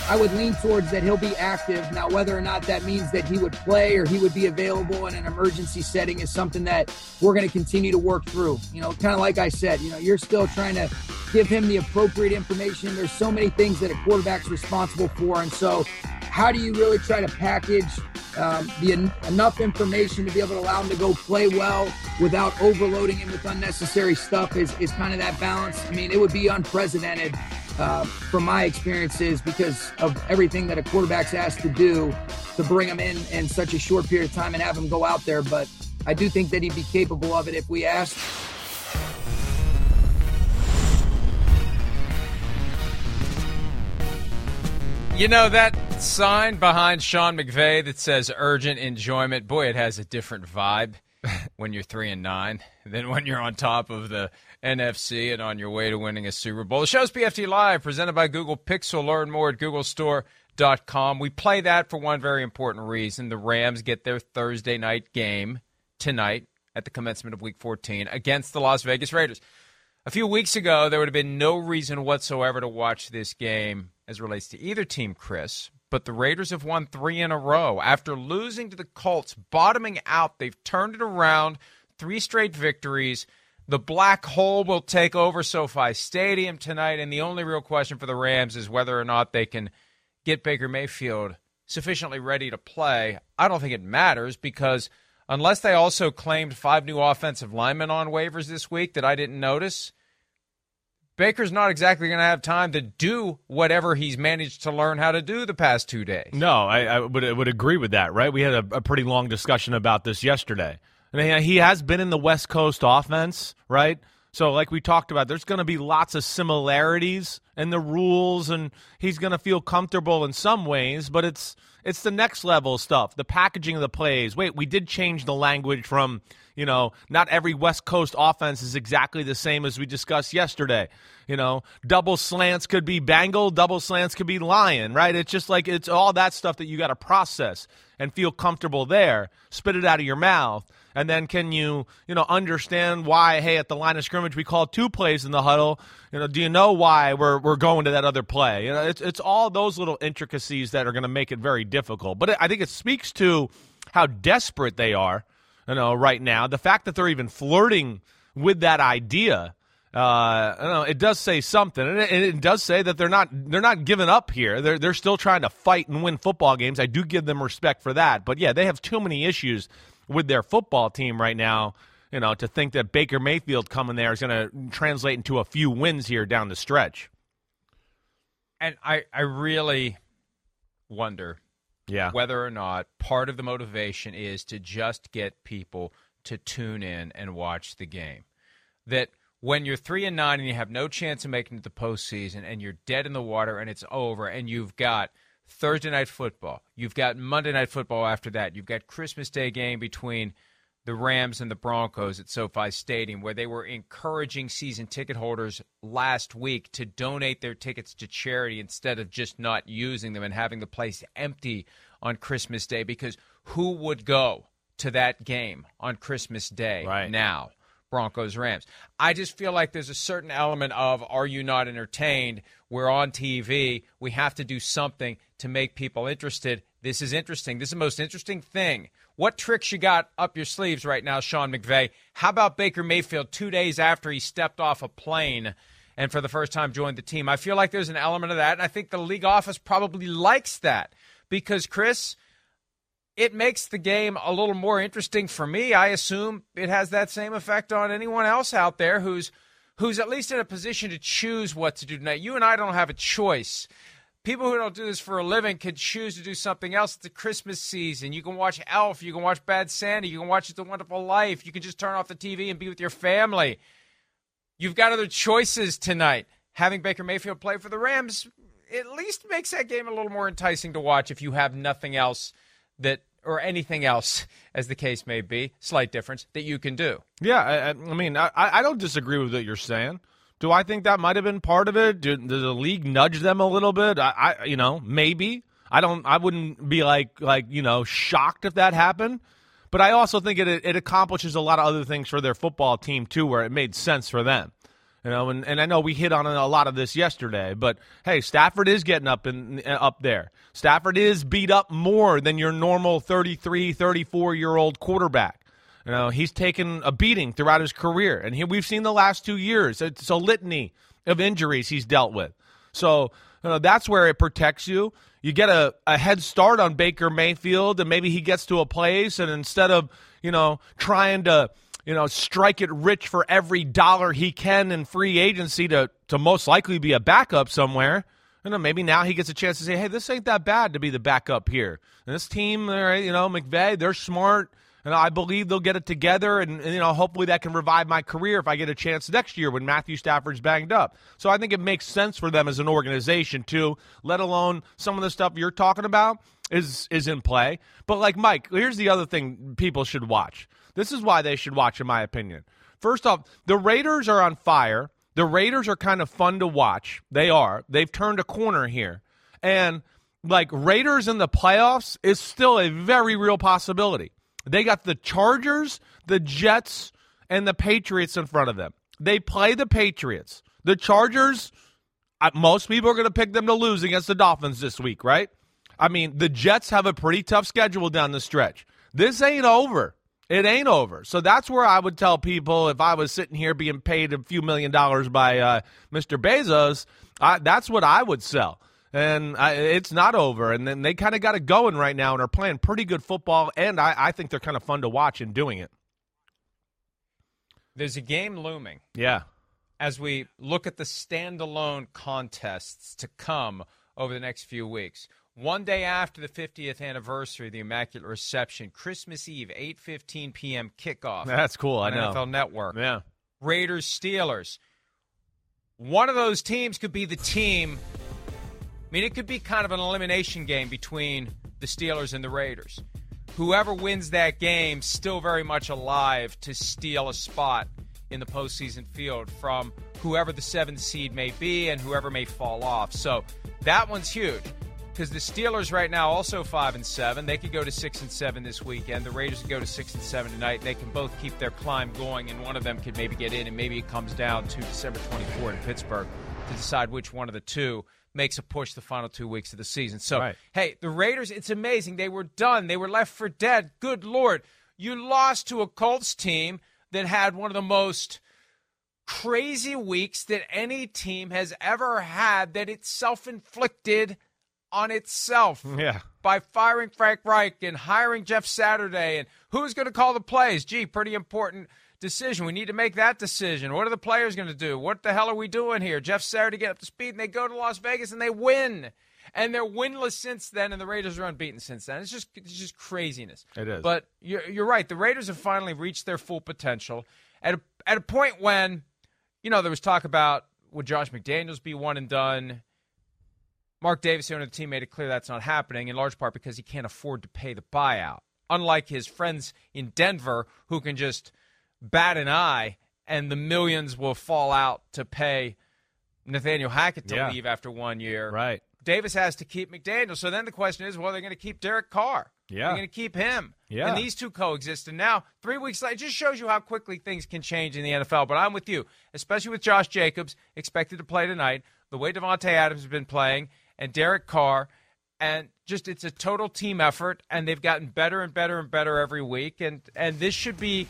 I would lean towards that he'll be active. Now, whether or not that means that he would play or he would be available in an emergency setting is something that we're going to continue to work through. Kind of like I said, you're still trying to give him the appropriate information. There's so many things that a quarterback's responsible for. And so how do you really try to package enough information to be able to allow him to go play well without overloading him with unnecessary stuff is kind of that balance. I mean, it would be unprecedented from my experiences because of everything that a quarterback's asked to do to bring him in such a short period of time and have him go out there. But I do think that he'd be capable of it if we asked. That sign behind Sean McVay that says urgent enjoyment, boy, it has a different vibe when you're 3-9 than when you're on top of the NFC and on your way to winning a Super Bowl. The show's PFT Live, presented by Google Pixel. Learn more at googlestore.com. We play that for one very important reason. The Rams get their Thursday night game tonight at the commencement of Week 14 against the Las Vegas Raiders. A few weeks ago, there would have been no reason whatsoever to watch this game as it relates to either team, Chris, but the Raiders have won 3 in a row. After losing to the Colts, bottoming out, they've turned it around, 3 straight victories. The black hole will take over SoFi Stadium tonight, and the only real question for the Rams is whether or not they can get Baker Mayfield sufficiently ready to play. I don't think it matters because unless they also claimed 5 new offensive linemen on waivers this week that I didn't notice, Baker's not exactly going to have time to do whatever he's managed to learn how to do the past 2 days. No, I would agree with that, right? We had a pretty long discussion about this yesterday. I mean, he has been in the West Coast offense, right? So like we talked about, there's going to be lots of similarities in the rules, and he's going to feel comfortable in some ways, but it's the next level stuff, the packaging of the plays. Wait, we did change the language from, not every West Coast offense is exactly the same as we discussed yesterday. Double slants could be Bengal, double slants could be Lion, right? It's just like it's all that stuff that you got to process and feel comfortable there, spit it out of your mouth. And then can you, understand why, hey, at the line of scrimmage we called 2 plays in the huddle. Do you know why we're going to that other play? It's all those little intricacies that are going to make it very difficult. But I think it speaks to how desperate they are, right now. The fact that they're even flirting with that idea, it does say something. And it does say that they're not giving up here. They're still trying to fight and win football games. I do give them respect for that. But yeah, they have too many issues with their football team right now, to think that Baker Mayfield coming there is going to translate into a few wins here down the stretch. And I really wonder whether or not part of the motivation is to just get people to tune in and watch the game. That when you're 3-9 and you have no chance of making it to the postseason and you're dead in the water and it's over and you've got Thursday night football, you've got Monday night football after that, you've got Christmas Day game between the Rams and the Broncos at SoFi Stadium, where they were encouraging season ticket holders last week to donate their tickets to charity instead of just not using them and having the place empty on Christmas Day, because who would go to that game on Christmas Day now? Broncos-Rams. I just feel like there's a certain element of, are you not entertained? We're on TV. We have to do something to make people interested. This is interesting. This is the most interesting thing. What tricks you got up your sleeves right now, Sean McVay? How about Baker Mayfield 2 days after he stepped off a plane and for the first time joined the team? I feel like there's an element of that, and I think the league office probably likes that because, Chris, it makes the game a little more interesting for me. I assume it has that same effect on anyone else out there who's at least in a position to choose what to do tonight. You and I don't have a choice. People who don't do this for a living could choose to do something else. It's the Christmas season. You can watch Elf. You can watch Bad Santa. You can watch It's a Wonderful Life. You can just turn off the TV and be with your family. You've got other choices tonight. Having Baker Mayfield play for the Rams at least makes that game a little more enticing to watch if you have nothing else or anything else, as the case may be, slight difference, that you can do. Yeah, I mean, I don't disagree with what you're saying. Do I think that might have been part of it? Did the league nudge them a little bit? Maybe. I wouldn't be like shocked if that happened. But I also think it accomplishes a lot of other things for their football team too, where it made sense for them. You know, and I know we hit on a lot of this yesterday, but hey, Stafford is getting up there. Stafford is beat up more than your normal 33, 34-year-old quarterback. You know, he's taken a beating throughout his career, and we've seen the last 2 years. It's a litany of injuries he's dealt with. So that's where it protects you. You get a head start on Baker Mayfield, and maybe he gets to a place, and instead of, trying to, strike it rich for every dollar he can in free agency to most likely be a backup somewhere, maybe now he gets a chance to say, hey, this ain't that bad to be the backup here. And this team, McVay, they're smart. And I believe they'll get it together, and hopefully that can revive my career if I get a chance next year when Matthew Stafford's banged up. So I think it makes sense for them as an organization too, let alone some of the stuff you're talking about is in play. But like Mike, here's the other thing people should watch. This is why they should watch, in my opinion. First off, the Raiders are on fire. The Raiders are kind of fun to watch. They are. They've turned a corner here. And like Raiders in the playoffs is still a very real possibility. They got the Chargers, the Jets, and the Patriots in front of them. They play the Patriots. The Chargers, most people are going to pick them to lose against the Dolphins this week, right? I mean, the Jets have a pretty tough schedule down the stretch. This ain't over. It ain't over. So that's where I would tell people if I was sitting here being paid a few $1 million by Mr. Bezos, that's what I would sell. And it's not over. And then they kind of got it going right now and are playing pretty good football, and I think they're kind of fun to watch in doing it. There's a game looming. Yeah. As we look at the standalone contests to come over the next few weeks. One day after the 50th anniversary of the Immaculate Reception, Christmas Eve, 8:15 p.m. kickoff. That's cool, I know. NFL Network. Yeah. Raiders, Steelers. One of those teams could be the team. I mean, it could be kind of an elimination game between the Steelers and the Raiders. Whoever wins that game still very much alive to steal a spot in the postseason field from whoever the 7th seed may be and whoever may fall off. So that one's huge because the Steelers right now also 5-7. They could go to 6-7 this weekend. The Raiders could go to 6-7 tonight. They can both keep their climb going, and one of them could maybe get in, and maybe it comes down to December 24 in Pittsburgh to decide which one of the two makes a push the final 2 weeks of the season. So, right. Hey, the Raiders, it's amazing. They were done. They were left for dead. Good Lord. You lost to a Colts team that had one of the most crazy weeks that any team has ever had, that it's self-inflicted on itself. Yeah. By firing Frank Reich and hiring Jeff Saturday. And who's going to call the plays? Gee, pretty important decision. We need to make that decision. What are the players going to do? What the hell are we doing here? Jeff Saturday get up to speed, and they go to Las Vegas and they win. And they're winless since then, and the Raiders are unbeaten since then. It's just craziness. It is. But you're right. The Raiders have finally reached their full potential at a point when, there was talk about would Josh McDaniels be one and done. Mark Davis, the owner of the team, made it clear that's not happening, in large part because he can't afford to pay the buyout. Unlike his friends in Denver, who can just bat an eye and the millions will fall out to pay Nathaniel Hackett to leave after 1 year. Right. Davis has to keep McDaniel. So then the question is, well, they're going to keep Derek Carr. Yeah. They're going to keep him. Yeah. And these two coexist. And now, 3 weeks later, it just shows you how quickly things can change in the NFL. But I'm with you, especially with Josh Jacobs, expected to play tonight, the way Devontae Adams has been playing, and Derek Carr. And just it's a total team effort, and they've gotten better and better and better every week. And this should be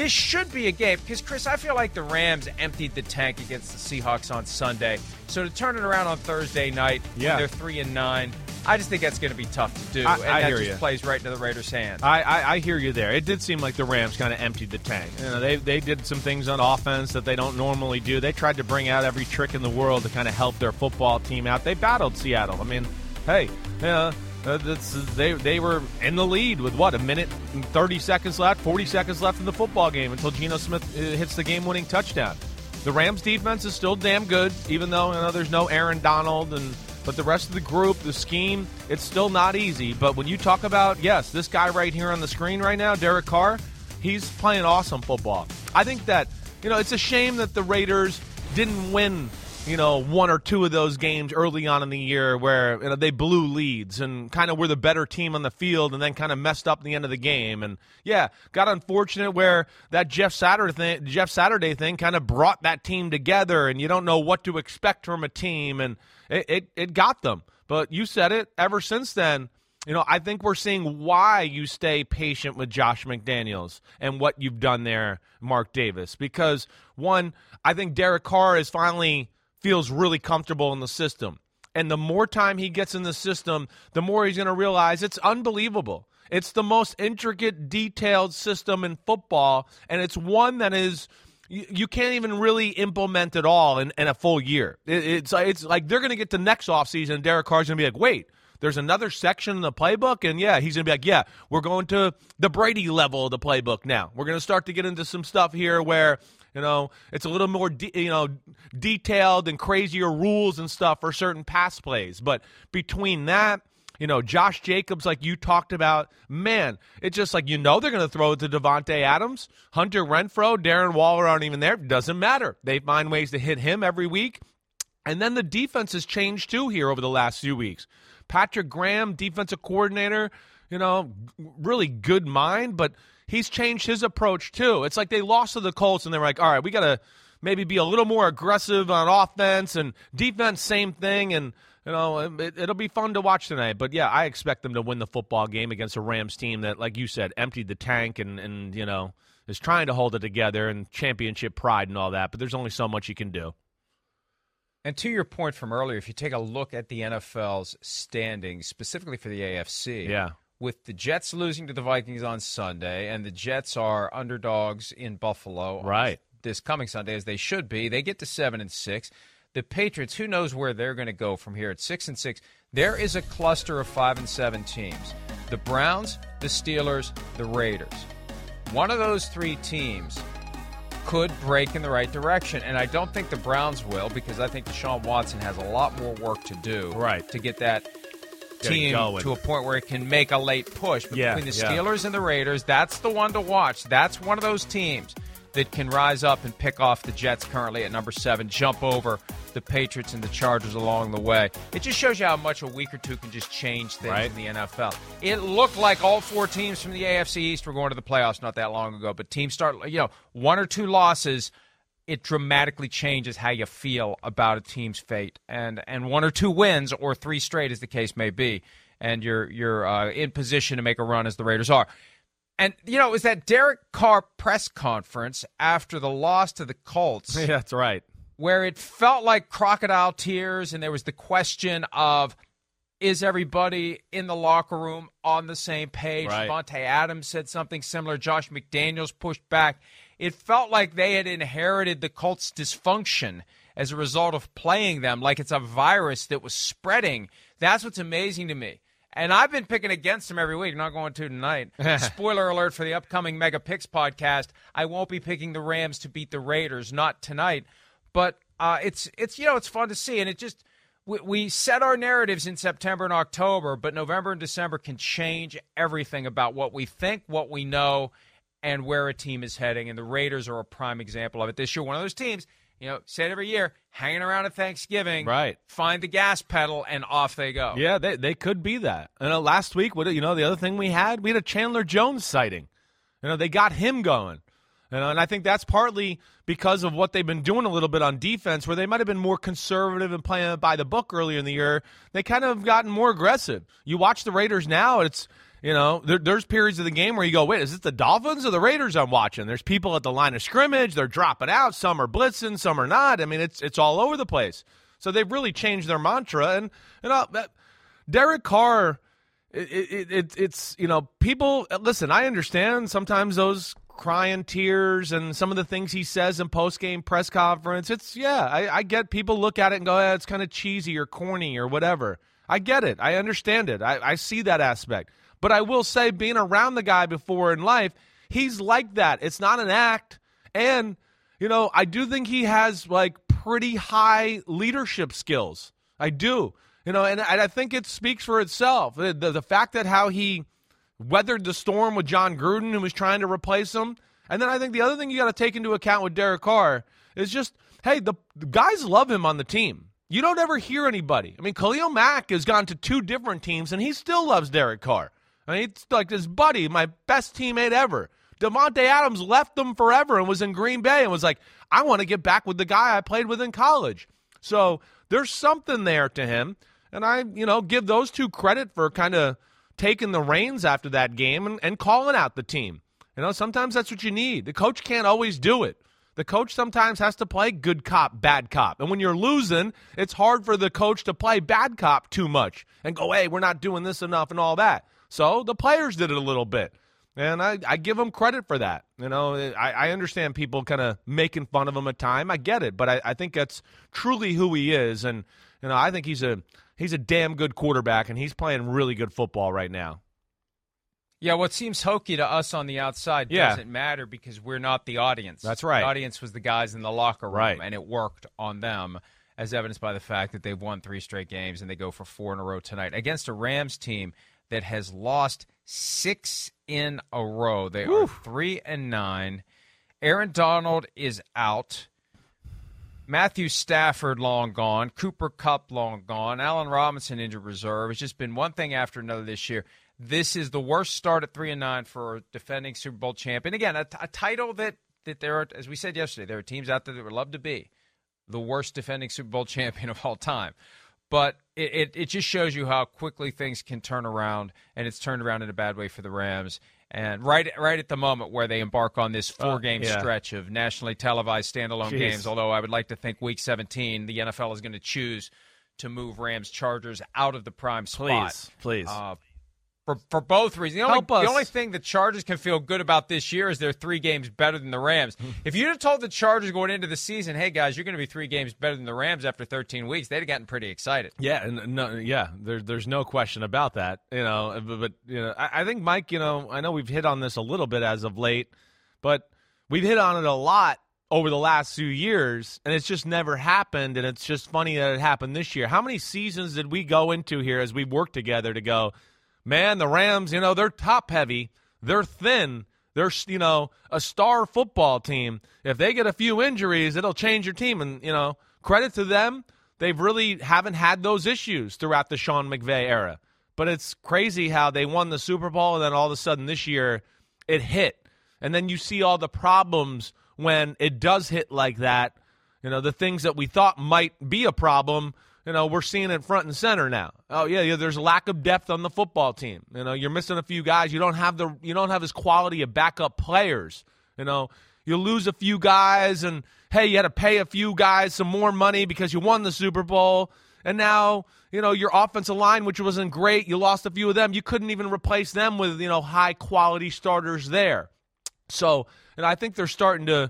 a game because, Chris, I feel like the Rams emptied the tank against the Seahawks on Sunday. So to turn it around on Thursday night, when they're 3-9, I just think that's going to be tough to do. And that just plays right into the Raiders' hands. I hear you there. It did seem like the Rams kind of emptied the tank. They did some things on offense that they don't normally do. They tried to bring out every trick in the world to kind of help their football team out. They battled Seattle. I mean, hey, they were in the lead with, a minute and 30 seconds left, 40 seconds left in the football game until Geno Smith hits the game-winning touchdown. The Rams' defense is still damn good, even though there's no Aaron Donald, but the rest of the group, the scheme, it's still not easy. But when you talk about, this guy right here on the screen right now, Derek Carr, he's playing awesome football. I think that, it's a shame that the Raiders didn't win one or two of those games early on in the year where they blew leads and kind of were the better team on the field and then kind of messed up at the end of the game. And, yeah, got unfortunate where that Jeff Saturday thing kind of brought that team together, and you don't know what to expect from a team, and it got them. But you said it, ever since then, I think we're seeing why you stay patient with Josh McDaniels and what you've done there, Mark Davis. Because, one, I think Derek Carr is finally – feels really comfortable in the system. And the more time he gets in the system, the more he's going to realize it's unbelievable. It's the most intricate, detailed system in football, and it's one that is you can't even really implement it all in a full year. It's like they're going to get to next offseason, and Derek Carr's going to be like, wait, there's another section in the playbook, and he's going to be like, yeah, we're going to the Brady level of the playbook now. We're going to start to get into some stuff here where it's a little more, detailed and crazier rules and stuff for certain pass plays. But between that, Josh Jacobs, like you talked about, man, it's just like, they're going to throw it to Devontae Adams. Hunter Renfrow, Darren Waller aren't even there. Doesn't matter. They find ways to hit him every week. And then the defense has changed, too, here over the last few weeks. Patrick Graham, defensive coordinator, really good mind, but he's changed his approach, too. It's like they lost to the Colts, and they were like, all right, we got to maybe be a little more aggressive on offense, and defense, same thing, and it'll be fun to watch tonight. But, yeah, I expect them to win the football game against a Rams team that, like you said, emptied the tank and is trying to hold it together and championship pride and all that, but there's only so much you can do. And to your point from earlier, if you take a look at the NFL's standings, specifically for the AFC, with the Jets losing to the Vikings on Sunday, and the Jets are underdogs in Buffalo this coming Sunday, as they should be, they get to 7-6. The Patriots, who knows where they're going to go from here at 6-6. There is a cluster of 5-7 teams: the Browns, the Steelers, the Raiders. One of those three teams could break in the right direction, and I don't think the Browns will, because I think Deshaun Watson has a lot more work to do to get that team to a point where it can make a late push. But between the Steelers and the Raiders, that's the one to watch. That's one of those teams that can rise up and pick off the Jets currently at number 7, jump over the Patriots and the Chargers along the way. It just shows you how much a week or two can just change things in the NFL. It looked like all 4 teams from the AFC East were going to the playoffs not that long ago, but teams start, 1 or 2 losses, it dramatically changes how you feel about a team's fate. And 1 or 2 wins, or 3 straight as the case may be, and you're in position to make a run as the Raiders are. And, it was that Derek Carr press conference after the loss to the Colts. Yeah, that's right. Where it felt like crocodile tears, and there was the question of, is everybody in the locker room on the same page? Devontae Adams said something similar. Josh McDaniels pushed back. It felt like they had inherited the Colts' dysfunction as a result of playing them like it's a virus that was spreading. That's what's amazing to me. And I've been picking against them every week. Not going to tonight. Spoiler alert for the upcoming Mega Picks podcast. I won't be picking the Rams to beat the Raiders. Not tonight. But it's fun to see. And it just we set our narratives in September and October, but November and December can change everything about what we think, what we know, and where a team is heading. And the Raiders are a prime example of it this year. One of those teams, say it every year, hanging around at Thanksgiving, find the gas pedal, and off they go. Yeah, they could be that. And last week, the other thing we had a Chandler Jones sighting. They got him going. And I think that's partly because of what they've been doing a little bit on defense, where they might have been more conservative and playing by the book earlier in the year. They kind of gotten more aggressive. You watch the Raiders now, it's there's periods of the game where you go, wait, is it the Dolphins or the Raiders I'm watching? There's people at the line of scrimmage. They're dropping out. Some are blitzing. Some are not. I mean, it's all over the place. So they've really changed their mantra. And Derek Carr, it's people, listen, I understand sometimes those crying tears and some of the things he says in post-game press conference. I get people look at it and go, it's kind of cheesy or corny or whatever. I get it. I understand it. I see that aspect. But I will say, being around the guy before in life, he's like that. It's not an act. And, I do think he has, pretty high leadership skills. I do. And I think it speaks for itself. The fact that how he weathered the storm with John Gruden, who was trying to replace him. And then I think the other thing you got to take into account with Derek Carr is just hey, the guys love him on the team. You don't ever hear anybody. I mean, Khalil Mack has gone to 2 different teams, and he still loves Derek Carr. I mean, it's like his buddy, my best teammate ever. Davante Adams left them forever and was in Green Bay and was like, I want to get back with the guy I played with in college. So there's something there to him, and I, give those 2 credit for kind of taking the reins after that game and calling out the team. Sometimes that's what you need. The coach can't always do it. The coach sometimes has to play good cop, bad cop. And when you're losing, it's hard for the coach to play bad cop too much and go, hey, we're not doing this enough and all that. So the players did it a little bit. And I give them credit for that. I understand people kind of making fun of him at time. I get it. But I think that's truly who he is. And, I think he's a damn good quarterback, and he's playing really good football right now. Yeah, what seems hokey to us on the outside doesn't matter because we're not the audience. That's right. The audience was the guys in the locker room, right, and it worked on them, as evidenced by the fact that they've won 3 straight games, and they go for 4 in a row tonight against a Rams team that has lost 6 in a row. They are 3-9. Aaron Donald is out. Matthew Stafford long gone. Cooper Kupp long gone. Allen Robinson injured reserve. It's just been one thing after another this year. This is the worst start at 3-9 for a defending Super Bowl champion. Again, a title that there are, as we said yesterday, there are teams out there that would love to be the worst defending Super Bowl champion of all time. But it just shows you how quickly things can turn around, and it's turned around in a bad way for the Rams. And right at the moment where they embark on this 4-game stretch of nationally televised standalone games, although I would like to think Week 17, the NFL is going to choose to move Rams-Chargers out of the prime spot. Please. For both reasons. The only thing the Chargers can feel good about this year is they're 3 games better than the Rams. If you'd have told the Chargers going into the season, hey, guys, you're going to be 3 games better than the Rams after 13 weeks, they'd have gotten pretty excited. Yeah, there's no question about that. But I think, Mike, I know we've hit on this a little bit as of late, but we've hit on it a lot over the last few years, and it's just never happened, and it's just funny that it happened this year. How many seasons did we go into here as we worked together to go, man, the Rams, they're top-heavy. They're thin. They're, a star football team. If they get a few injuries, it'll change your team. And, credit to them, they really haven't had those issues throughout the Sean McVay era. But it's crazy how they won the Super Bowl, and then all of a sudden this year it hit. And then you see all the problems when it does hit like that. The things that we thought might be a problem, we're seeing it front and center now. Oh yeah, there's a lack of depth on the football team. You're missing a few guys. You don't have as quality of backup players. You lose a few guys, and hey, you had to pay a few guys some more money because you won the Super Bowl. And now, your offensive line, which wasn't great, you lost a few of them. You couldn't even replace them with, high quality starters there. So, I think they're starting to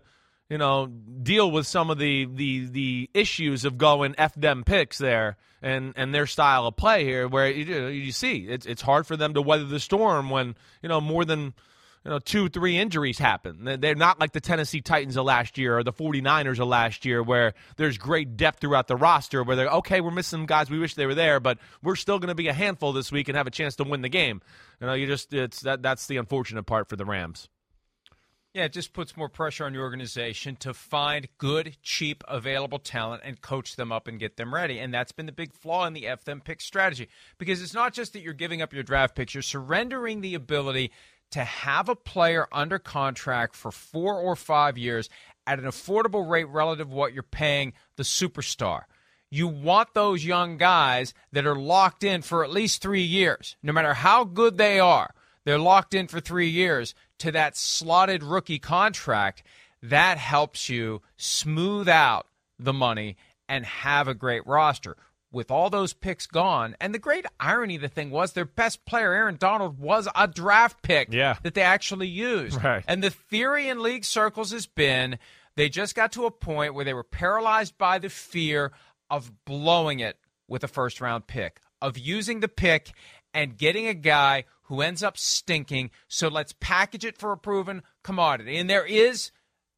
deal with some of the issues of going F them picks there and their style of play here, where you see it's hard for them to weather the storm when more than 2-3 injuries happen. They're not like the Tennessee Titans of last year or the 49ers of last year, where there's great depth throughout the roster, where they're okay, we're missing guys, we wish they were there, but we're still going to be a handful this week and have a chance to win the game. That's the unfortunate part for the Rams. Yeah, it just puts more pressure on your organization to find good, cheap, available talent and coach them up and get them ready. And that's been the big flaw in the F them pick strategy. Because it's not just that you're giving up your draft picks, you're surrendering the ability to have a player under contract for 4 or 5 years at an affordable rate relative to what you're paying the superstar. You want those young guys that are locked in for at least 3 years. No matter how good they are, they're locked in for 3 years to that slotted rookie contract. That helps you smooth out the money and have a great roster. With all those picks gone, and the great irony of the thing was their best player, Aaron Donald, was a draft pick that they actually used. Right. And the theory in league circles has been they just got to a point where they were paralyzed by the fear of blowing it with a first-round pick, of using the pick and getting a guy who ends up stinking, so let's package it for a proven commodity. And there is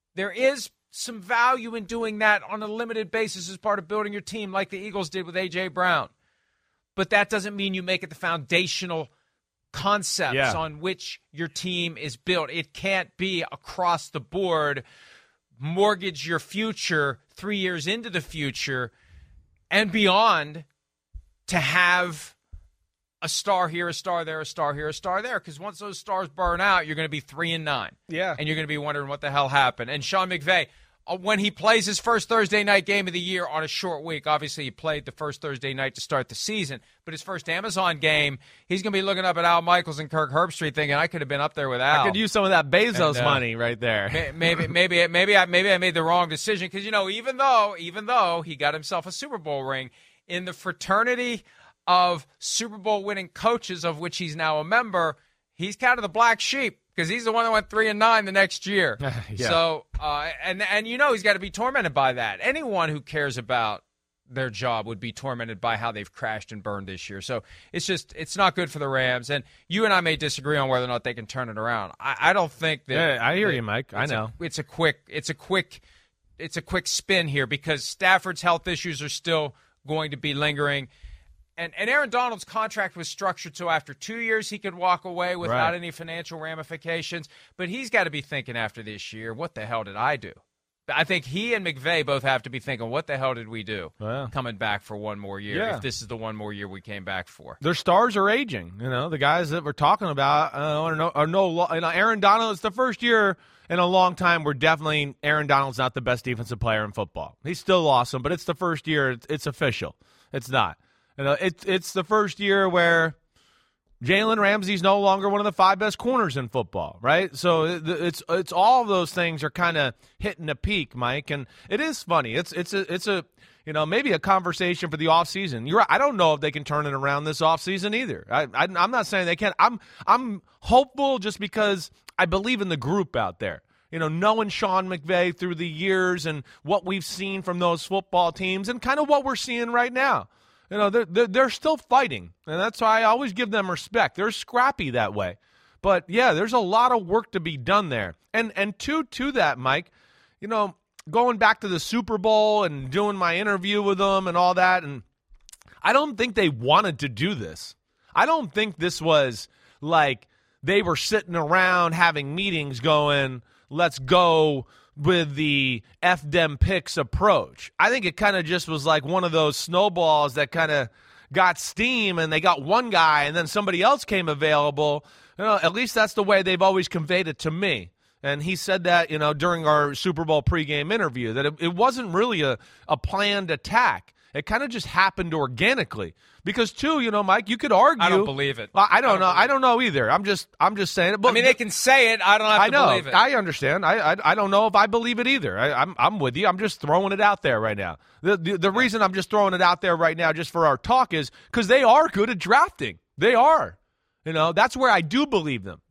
some value in doing that on a limited basis as part of building your team like the Eagles did with A.J. Brown. But that doesn't mean you make it the foundational concepts on which your team is built. It can't be across the board mortgage your future 3 years into the future and beyond to have a star here, a star there, a star here, a star there. Because once those stars burn out, you're going to be 3-9. Yeah. And you're going to be wondering what the hell happened. And Sean McVay, when he plays his first Thursday night game of the year on a short week, obviously he played the first Thursday night to start the season, but his first Amazon game, he's going to be looking up at Al Michaels and Kirk Herbstreit thinking, I could have been up there with Al. I could use some of that Bezos money right there. Maybe I made the wrong decision because, even though he got himself a Super Bowl ring, in the fraternity of Super Bowl winning coaches, of which he's now a member, he's kind of the black sheep because he's the one that went 3-9 the next year. Yeah. So, and he's got to be tormented by that. Anyone who cares about their job would be tormented by how they've crashed and burned this year. So it's not good for the Rams. And you and I may disagree on whether or not they can turn it around. I don't think that. Yeah, I hear you, Mike. I know. It's a quick spin here because Stafford's health issues are still going to be lingering. And Aaron Donald's contract was structured so after 2 years he could walk away without any financial ramifications. But he's got to be thinking after this year, what the hell did I do? I think he and McVay both have to be thinking, what the hell did we do coming back for one more year if this is the one more year we came back for? Their stars are aging. The guys that we're talking about are no Aaron Donald, it's the first year in a long time where definitely Aaron Donald's not the best defensive player in football. He's still awesome, but it's the first year. It's official. It's not. It's the first year where Jalen Ramsey's no longer one of the 5 best corners in football, right? So it's all of those things are kind of hitting a peak, Mike, and it is funny. It's a maybe a conversation for the offseason. You're right. I don't know if they can turn it around this offseason either. I'm not saying they can't. I'm hopeful just because I believe in the group out there. Knowing Sean McVay through the years and what we've seen from those football teams and kind of what we're seeing right now. They're still fighting, and that's why I always give them respect. They're scrappy that way. But, yeah, there's a lot of work to be done there. And to that, Mike, going back to the Super Bowl and doing my interview with them and all that, and I don't think they wanted to do this. I don't think this was like they were sitting around having meetings going, let's go with the F them picks approach. I think it kind of just was like one of those snowballs that kind of got steam and they got one guy and then somebody else came available. At least that's the way they've always conveyed it to me. And he said that, during our Super Bowl pregame interview, that it wasn't really a planned attack. It kind of just happened organically. Because, too, Mike, you could argue. I don't believe it. I don't know. I don't know either. I'm just saying it. But, they can say it. I don't have to believe it. I understand. I don't know if I believe it either. I'm with you. I'm just throwing it out there right now. The reason I'm just throwing it out there right now just for our talk is because they are good at drafting. They are. That's where I do believe them.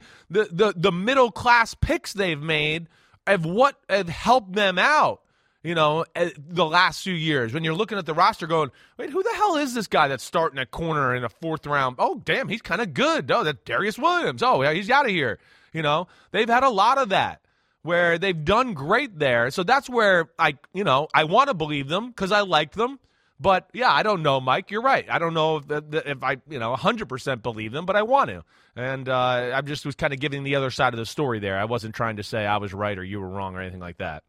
The middle class picks they've made have helped them out. The last few years when you're looking at the roster going, wait, who the hell is this guy that's starting at corner in the 4th round? Oh, damn, he's kind of good. Oh, that's Darius Williams. Oh, yeah, he's out of here. They've had a lot of that where they've done great there. So that's where I want to believe them because I liked them. But, yeah, I don't know, Mike. You're right. I don't know if I 100% believe them, but I want to. And I just was kind of giving the other side of the story there. I wasn't trying to say I was right or you were wrong or anything like that.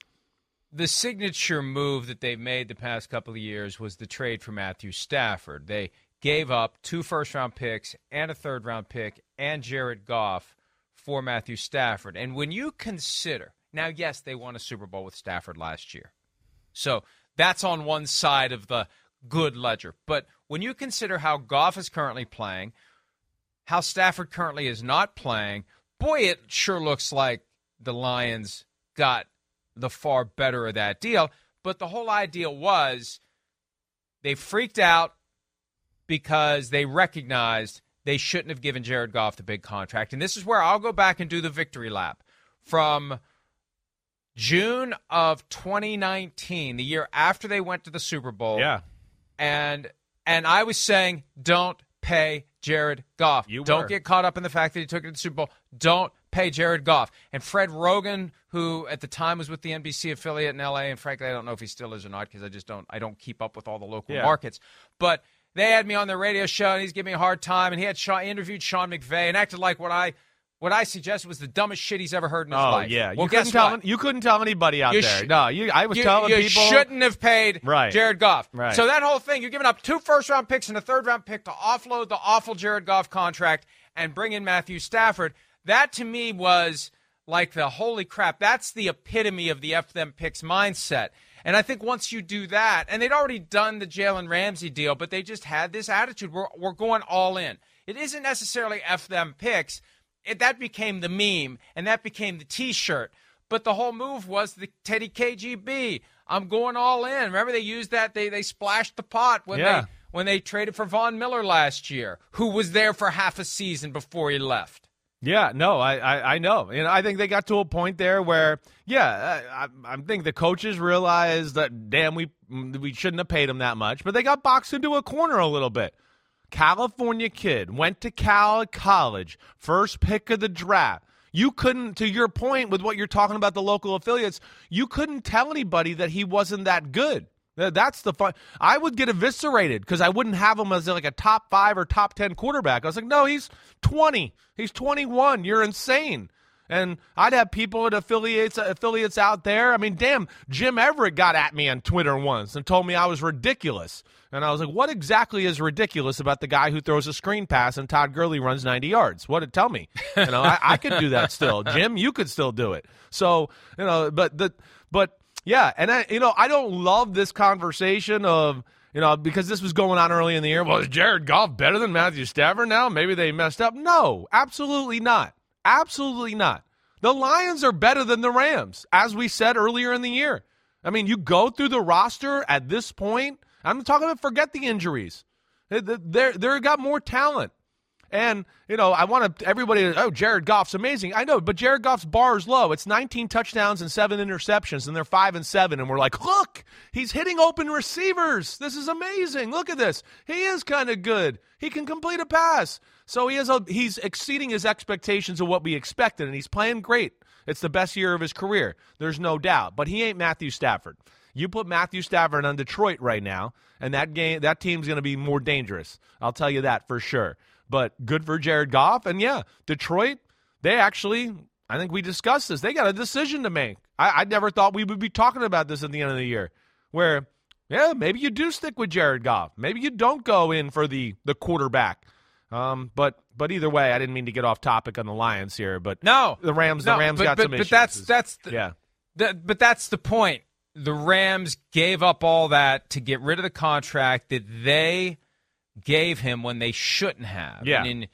The signature move that they've made the past couple of years was the trade for Matthew Stafford. They gave up 2 first-round picks and a 3rd-round pick and Jared Goff for Matthew Stafford. And when you consider, now, yes, they won a Super Bowl with Stafford last year. So that's on one side of the good ledger. But when you consider how Goff is currently playing, how Stafford currently is not playing, boy, it sure looks like the Lions got the far better of that deal. But the whole idea was they freaked out because they recognized they shouldn't have given Jared Goff the big contract. And this is where I'll go back and do the victory lap. From June of 2019, the year after they went to the Super Bowl. Yeah. And I was saying, don't pay Jared Goff. Don't get caught up in the fact that he took it to the Super Bowl. Don't pay Jared Goff. And Fred Rogan, who at the time was with the NBC affiliate in L.A., and frankly, I don't know if he still is or not because I don't keep up with all the local markets. But they had me on their radio show, and he's giving me a hard time, and he interviewed Sean McVay and acted like what I what I suggested was the dumbest shit he's ever heard in his life. Oh, yeah. Well, You couldn't tell anybody out there. I was telling people. You shouldn't have paid Jared Goff. Right. So that whole thing, you're giving up 2 first-round picks and a third-round pick to offload the awful Jared Goff contract and bring in Matthew Stafford. That, to me, was like the holy crap. That's the epitome of the F them picks mindset. And I think once you do that, and they'd already done the Jalen Ramsey deal, but they just had this attitude. We're going all in. It isn't necessarily F them picks. That became the meme, and that became the T-shirt. But the whole move was the Teddy KGB. I'm going all in. Remember they used that? They splashed the pot when they traded for Von Miller last year, who was there for half a season before he left. Yeah, no, I know. I think they got to a point there where, I think the coaches realized that, damn, we shouldn't have paid him that much, but they got boxed into a corner a little bit. California kid, went to Cal college, first pick of the draft. You couldn't, to your point with what you're talking about the local affiliates, you couldn't tell anybody that he wasn't that good. That's the fun. I would get eviscerated because I wouldn't have him as like a top 5 or top 10 quarterback. I was like, no, he's 20. He's 21. You're insane. And I'd have people at affiliates out there. I mean, damn, Jim Everett got at me on Twitter once and told me I was ridiculous. And I was like, what exactly is ridiculous about the guy who throws a screen pass and Todd Gurley runs 90 yards? Tell me. I could do that still. Jim, you could still do it. So, but yeah, and I don't love this conversation of, because this was going on early in the year. Well, is Jared Goff better than Matthew Stafford now? Maybe they messed up. No, absolutely not. Absolutely not. The Lions are better than the Rams, as we said earlier in the year. I mean, you go through the roster at this point. I'm talking about forget the injuries. They're got more talent. And, I want everybody to, Jared Goff's amazing. I know, but Jared Goff's bar is low. It's 19 touchdowns and 7 interceptions, and they're 5-7. And we're like, look, he's hitting open receivers. This is amazing. Look at this. He is kind of good. He can complete a pass. So he's exceeding his expectations of what we expected, and he's playing great. It's the best year of his career. There's no doubt. But he ain't Matthew Stafford. You put Matthew Stafford on Detroit right now, and that team's going to be more dangerous. I'll tell you that for sure. But good for Jared Goff. And, Detroit, they actually, I think we discussed this. They got a decision to make. I never thought we would be talking about this at the end of the year where, maybe you do stick with Jared Goff. Maybe you don't go in for the quarterback. But either way, I didn't mean to get off topic on the Lions here. But no, the Rams got some issues. But that's the point. The Rams gave up all that to get rid of the contract that they gave him when they shouldn't have. Yeah. And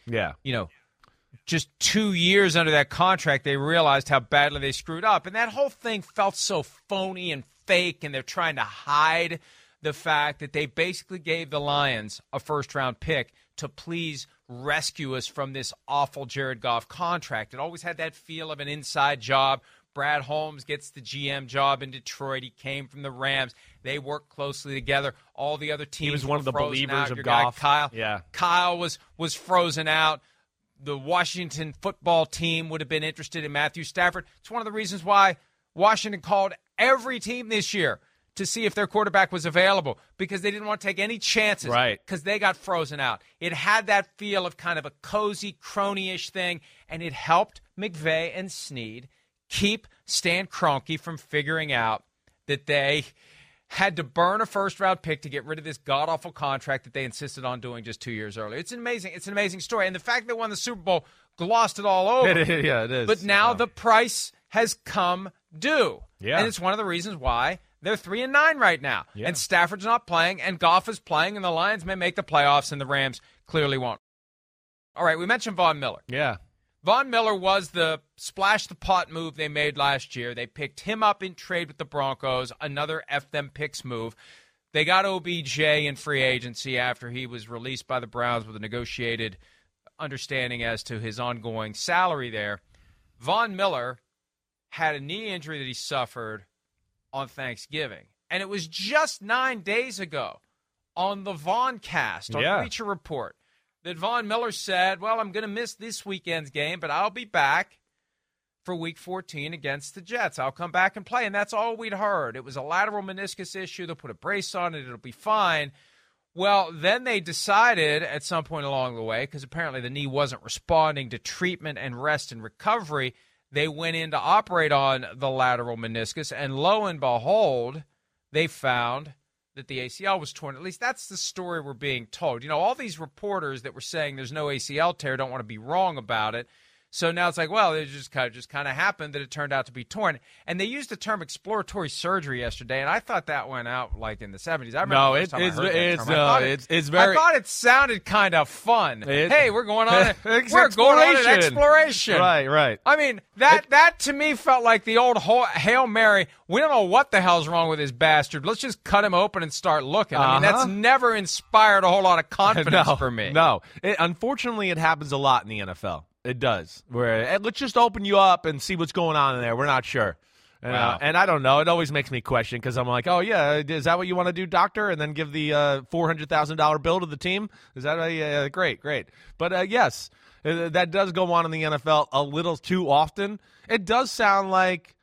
just 2 years under that contract, they realized how badly they screwed up. And that whole thing felt so phony and fake, and they're trying to hide the fact that they basically gave the Lions a first-round pick to please rescue us from this awful Jared Goff contract. It always had that feel of an inside job. Brad Holmes gets the GM job in Detroit. He came from the Rams. They worked closely together. All the other teams He was one of the believers of Goff. Kyle. Kyle was frozen out. The Washington football team would have been interested in Matthew Stafford. It's one of the reasons why Washington called every team this year to see if their quarterback was available, because they didn't want to take any chances. Right. Because they got frozen out. It had that feel of kind of a cozy, crony-ish thing, and it helped McVay and Snead keep Stan Kroenke from figuring out that they had to burn a first-round pick to get rid of this god-awful contract that they insisted on doing just 2 years earlier. It's an amazing story. And the fact they won the Super Bowl glossed it all over. It is. But now the price has come due. Yeah. And it's one of the reasons why they're 3-9 right now. Yeah. And Stafford's not playing, and Goff is playing, and the Lions may make the playoffs, and the Rams clearly won't. All right, we mentioned Von Miller. Yeah. Von Miller was the splash-the-pot move they made last year. They picked him up in trade with the Broncos, another F-them-picks move. They got OBJ in free agency after he was released by the Browns with a negotiated understanding as to his ongoing salary there. Von Miller had a knee injury that he suffered on Thanksgiving. And it was just 9 days ago on the Von Cast, on Bleacher Report, that Von Miller said, well, I'm going to miss this weekend's game, but I'll be back for Week 14 against the Jets. I'll come back and play, and that's all we'd heard. It was a lateral meniscus issue. They'll put a brace on it. It'll be fine. Well, then they decided at some point along the way, because apparently the knee wasn't responding to treatment and rest and recovery, they went in to operate on the lateral meniscus, and lo and behold, they found that the ACL was torn. At least that's the story we're being told. All these reporters that were saying there's no ACL tear don't want to be wrong about it. So now it's like, well, it just kind of happened that it turned out to be torn. And they used the term exploratory surgery yesterday, and I thought that went out like in the 70s. I remember it's very. I thought it sounded kind of fun. Hey, we're going on an exploration. Right. I mean, that to me felt like the old Hail Mary. We don't know what the hell's wrong with this bastard. Let's just cut him open and start looking. I mean, that's never inspired a whole lot of confidence for me. No. Unfortunately, it happens a lot in the NFL. It does. Where let's just open you up and see what's going on in there. We're not sure. And I don't know. It always makes me question because I'm like, oh, yeah, is that what you want to do, doctor? And then give the $400,000 bill to the team? Is that great. But, yes, that does go on in the NFL a little too often. It does sound like,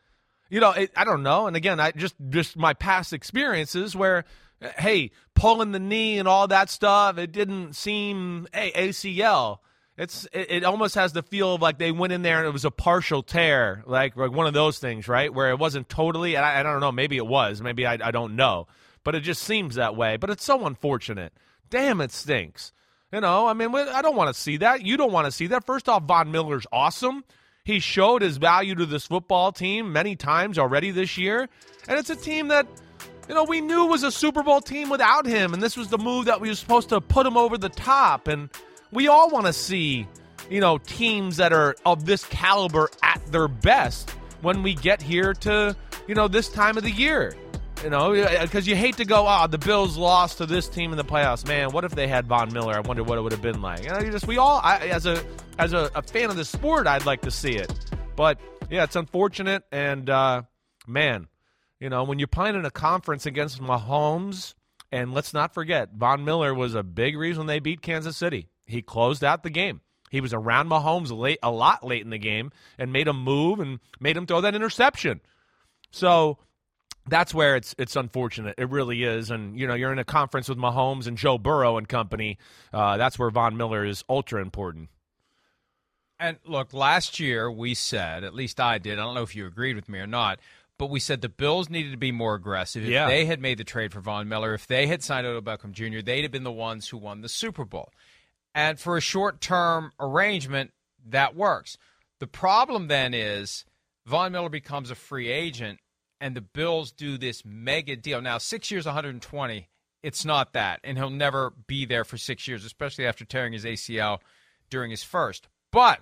I don't know. And, again, I just my past experiences where, hey, pulling the knee and all that stuff, it didn't seem, hey, ACL. It almost has the feel of like they went in there and it was a partial tear, like one of those things, right? Where it wasn't totally, and I don't know, maybe it was. Maybe I don't know. But it just seems that way. But it's so unfortunate. Damn, it stinks. I mean, I don't want to see that. You don't want to see that. First off, Von Miller's awesome. He showed his value to this football team many times already this year. And it's a team that, we knew was a Super Bowl team without him. And this was the move that we were supposed to put him over the top. And we all want to see, teams that are of this caliber at their best when we get here to, this time of the year. Because you hate to go, the Bills lost to this team in the playoffs. Man, what if they had Von Miller? I wonder what it would have been like. As a fan of the sport, I'd like to see it. But, yeah, it's unfortunate. And, man, when you're playing in a conference against Mahomes, and let's not forget, Von Miller was a big reason they beat Kansas City. He closed out the game. He was around Mahomes a lot late in the game and made him move and made him throw that interception. So that's where it's unfortunate. It really is. And, you're in a conference with Mahomes and Joe Burrow and company. That's where Von Miller is ultra important. And, look, last year we said, at least I did, I don't know if you agreed with me or not, but we said the Bills needed to be more aggressive. If they had made the trade for Von Miller, if they had signed Odell Beckham Jr., they'd have been the ones who won the Super Bowl. And for a short-term arrangement, that works. The problem then is Von Miller becomes a free agent, and the Bills do this mega deal. Now, 6 years, 120, it's not that, and he'll never be there for 6 years, especially after tearing his ACL during his first. But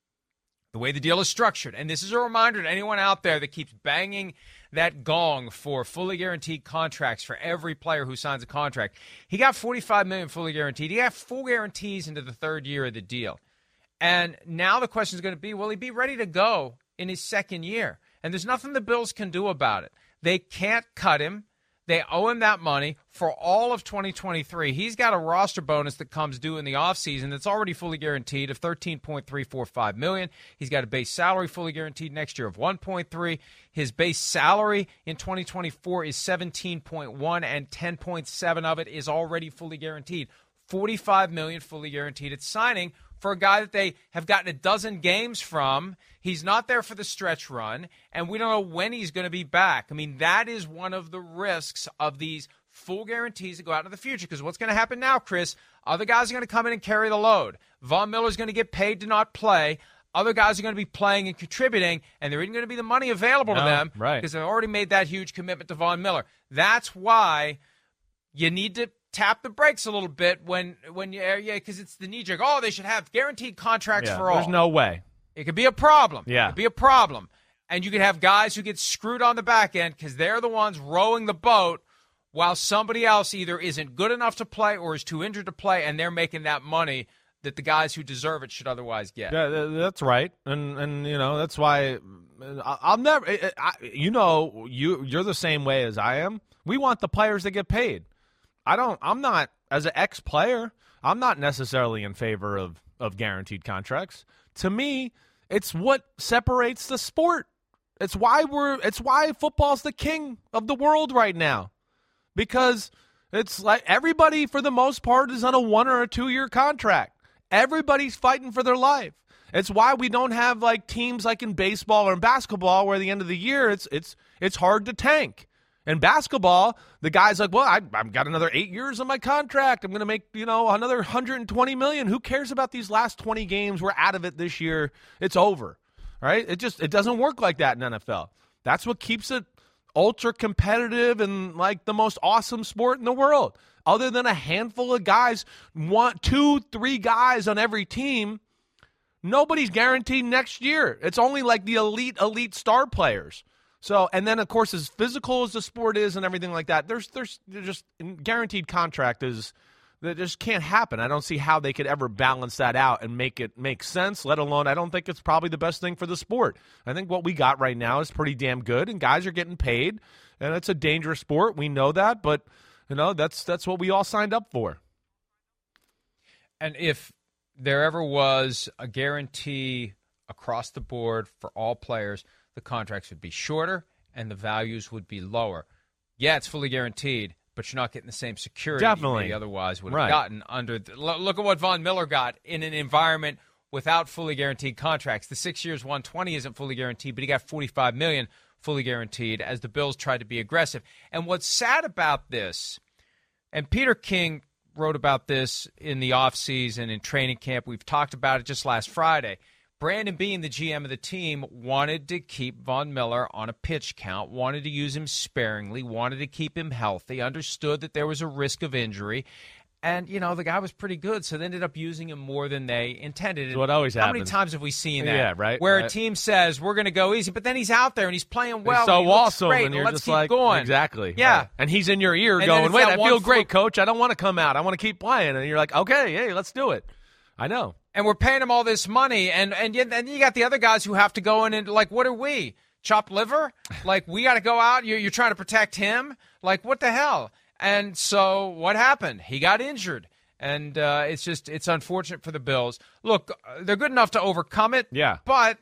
the way the deal is structured, and this is a reminder to anyone out there that keeps banging that gong for fully guaranteed contracts for every player who signs a contract. He got $45 million fully guaranteed. He got full guarantees into the third year of the deal. And now the question is going to be, will he be ready to go in his second year? And there's nothing the Bills can do about it. They can't cut him. They owe him that money for all of 2023. He's got a roster bonus that comes due in the offseason that's already fully guaranteed of $13.345 million. He's got a base salary fully guaranteed next year of $1.3. His base salary in 2024 is $17.1, and $10.7 of it is already fully guaranteed. $45 million fully guaranteed at signing for a guy that they have gotten a dozen games from. He's not there for the stretch run, and we don't know when he's going to be back. I mean, that is one of the risks of these full guarantees that go out into the future, because what's going to happen now, Chris, other guys are going to come in and carry the load. Von Miller's going to get paid to not play. Other guys are going to be playing and contributing, and there isn't going to be the money available to them because they've already made that huge commitment to Von Miller. That's why you need to tap the brakes a little bit when because it's the knee-jerk. Oh, they should have guaranteed contracts for all. There's no way. It could be a problem. Yeah. It could be a problem. And you could have guys who get screwed on the back end because they're the ones rowing the boat while somebody else either isn't good enough to play or is too injured to play, and they're making that money that the guys who deserve it should otherwise get. Yeah, that's right. And that's why I'll never you're the same way as I am. We want the players to get paid. I'm not, as an ex-player, I'm not necessarily in favor of guaranteed contracts. To me, it's what separates the sport. It's why football's the king of the world right now. Because It's like everybody, for the most part, is on a 1 or a 2 year contract. Everybody's fighting for their life. It's why we don't have like teams like in baseball or in basketball where at the end of the year it's hard to tank. In basketball, the guy's like, well, I've got another 8 years on my contract. I'm going to make, another $120 million. Who cares about these last 20 games? We're out of it this year. It's over, right? It doesn't work like that in NFL. That's what keeps it ultra competitive and like the most awesome sport in the world. Other than a handful of guys, 1, 2, 3 guys on every team, nobody's guaranteed next year. It's only like the elite star players. So, and then of course, as physical as the sport is and everything like that, there's just guaranteed contract that just can't happen. I don't see how they could ever balance that out and make it make sense, let alone I don't think it's probably the best thing for the sport. I think what we got right now is pretty damn good, and guys are getting paid, and it's a dangerous sport. We know that, but that's what we all signed up for. And if there ever was a guarantee across the board for all players, the contracts would be shorter and the values would be lower. Yeah, it's fully guaranteed, but you're not getting the same security Definitely. you otherwise would have gotten under. Look at what Von Miller got in an environment without fully guaranteed contracts. The 6 years, $120 isn't fully guaranteed, but he got $45 million fully guaranteed as the Bills tried to be aggressive. And what's sad about this, and Peter King wrote about this in the offseason in training camp. We've talked about it just last Friday. Brandon, being the GM of the team, wanted to keep Von Miller on a pitch count, wanted to use him sparingly, wanted to keep him healthy, understood that there was a risk of injury. And, the guy was pretty good, so they ended up using him more than they intended. That's what always happens. How many times have we seen that? Yeah, right. Where a team says, we're going to go easy, but then he's out there and he's playing well. He's so and awesome, great, and you're let's just keep like, going. Exactly. Yeah. Right. And he's in your ear And going, wait, I feel great, fluke. coach. I don't want to come out. I want to keep playing. And you're like, okay, hey, let's do it. I know. And we're paying him all this money, and you got the other guys who have to go in and, like, what are we? Chopped liver? Like, we got to go out? You're trying to protect him? Like, what the hell? And so what happened? He got injured. And it's unfortunate for the Bills. Look, they're good enough to overcome it. Yeah. But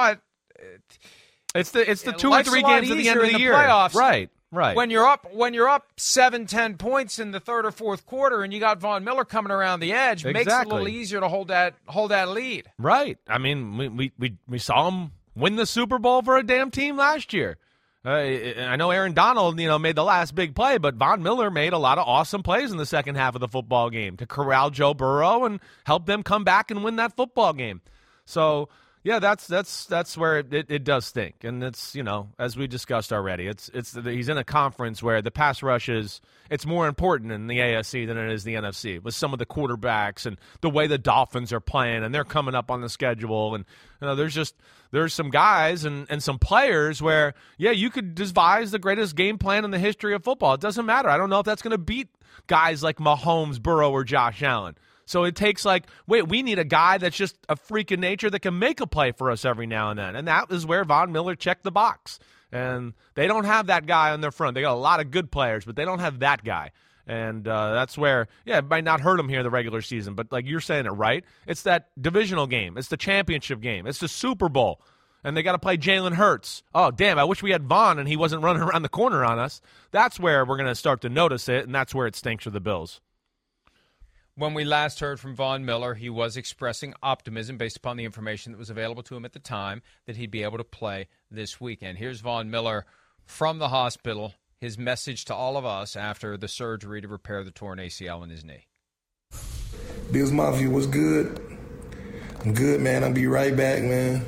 it's the 2 or 3 games at the end of the year. Playoffs, Right. When you're up 7-10 points in the third or fourth quarter, and you got Von Miller coming around the edge, makes it a little easier to hold that lead. Right. I mean, we saw him win the Super Bowl for a damn team last year. I know Aaron Donald, made the last big play, but Von Miller made a lot of awesome plays in the second half of the football game to corral Joe Burrow and help them come back and win that football game. So, yeah, that's where it does stink, and it's as we discussed already, he's in a conference where the pass rush it's more important in the AFC than it is the NFC with some of the quarterbacks and the way the Dolphins are playing, and they're coming up on the schedule, and there's some guys and some players where you could devise the greatest game plan in the history of football. It doesn't matter. I don't know if that's going to beat guys like Mahomes, Burrow, or Josh Allen. So it takes we need a guy that's just a freak of nature that can make a play for us every now and then. And that is where Von Miller checked the box. And they don't have that guy on their front. They got a lot of good players, but they don't have that guy. And that's where, it might not hurt them here in the regular season. But like you're saying it right, it's that divisional game. It's the championship game. It's the Super Bowl. And they got to play Jalen Hurts. Oh, damn, I wish we had Von and he wasn't running around the corner on us. That's where we're going to start to notice it, and that's where it stinks for the Bills. When we last heard from Von Miller, he was expressing optimism based upon the information that was available to him at the time that he'd be able to play this weekend. Here's Von Miller from the hospital, his message to all of us after the surgery to repair the torn ACL in his knee. Bills Mafia was good. I'm good, man. I'll be right back, man.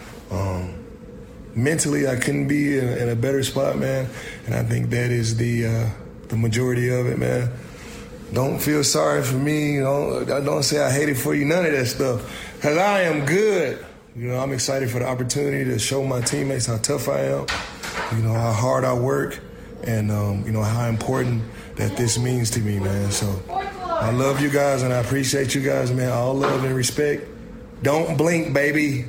Mentally, I couldn't be in a better spot, man. And I think that is the majority of it, man. Don't feel sorry for me. Don't say I hate it for you. None of that stuff. Because I am good. I'm excited for the opportunity to show my teammates how tough I am, how hard I work, and, how important that this means to me, man. So I love you guys, and I appreciate you guys, man. All love and respect. Don't blink, baby.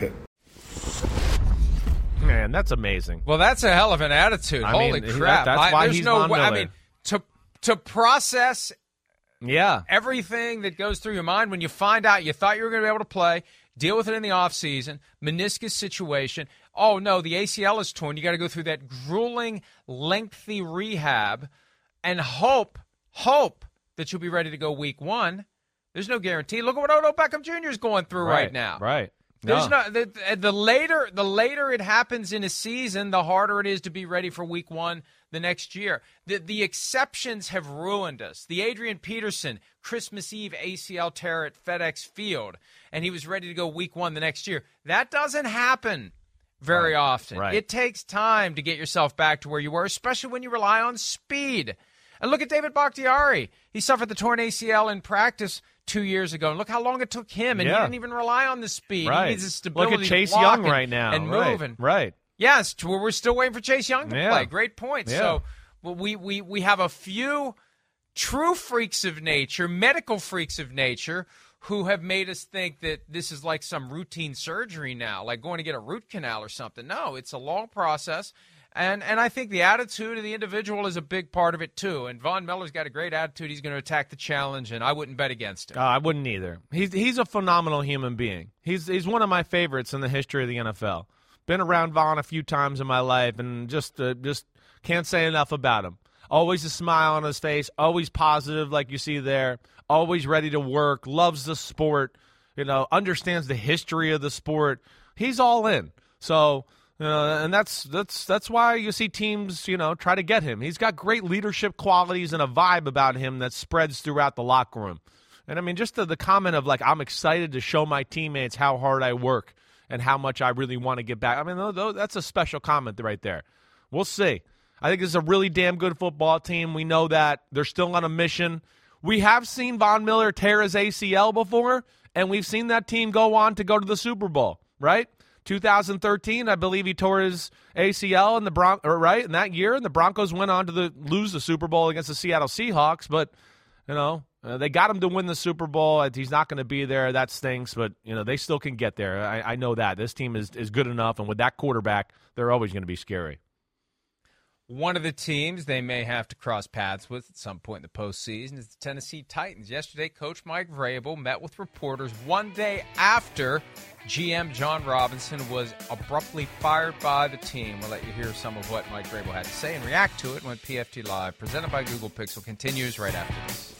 Man, that's amazing. Well, that's a hell of an attitude. Holy crap. That's why he's Von Miller. I mean, to process Yeah. Everything that goes through your mind when you find out you thought you were going to be able to play, deal with it in the offseason, meniscus situation. Oh, no, the ACL is torn. You got to go through that grueling, lengthy rehab and hope hope that you'll be ready to go week 1. There's no guarantee. Look at what Odell Beckham Jr. is going through right now. Right. There's the later it happens in a season, the harder it is to be ready for week 1 the next year. The exceptions have ruined us. The Adrian Peterson Christmas Eve ACL tear at FedEx Field, and he was ready to go week 1 the next year. That doesn't happen very often. Right. It takes time to get yourself back to where you were, especially when you rely on speed. And look at David Bakhtiari. He suffered the torn ACL in practice 2 years ago. And look how long it took him, and he didn't even rely on the speed. Right. He needs the stability. Look at Chase Young right now. And moving. Right. Yes, we're still waiting for Chase Young to play. Great point. Yeah. So we have a few true freaks of nature, medical freaks of nature, who have made us think that this is like some routine surgery now, like going to get a root canal or something. No, it's a long process. And I think the attitude of the individual is a big part of it, too. And Von Miller's got a great attitude. He's going to attack the challenge, and I wouldn't bet against him. I wouldn't either. He's a phenomenal human being. He's one of my favorites in the history of the NFL. Been around Von a few times in my life, and just can't say enough about him. Always a smile on his face, always positive like you see there, always ready to work, loves the sport, understands the history of the sport. He's all in. So... and that's why you see teams, try to get him. He's got great leadership qualities and a vibe about him that spreads throughout the locker room. And, I mean, just the comment of, like, I'm excited to show my teammates how hard I work and how much I really want to get back. I mean, that's a special comment right there. We'll see. I think this is a really damn good football team. We know that. They're still on a mission. We have seen Von Miller tear his ACL before, and we've seen that team go on to go to the Super Bowl, right? 2013, I believe he tore his ACL in in that year, and the Broncos went on to lose the Super Bowl against the Seattle Seahawks. But they got him to win the Super Bowl. He's not going to be there. That stinks, but they still can get there. I know that this team is good enough, and with that quarterback, they're always going to be scary. One of the teams they may have to cross paths with at some point in the postseason is the Tennessee Titans. Yesterday, Coach Mike Vrabel met with reporters one day after GM John Robinson was abruptly fired by the team. We'll let you hear some of what Mike Vrabel had to say and react to it when PFT Live, presented by Google Pixel, continues right after this.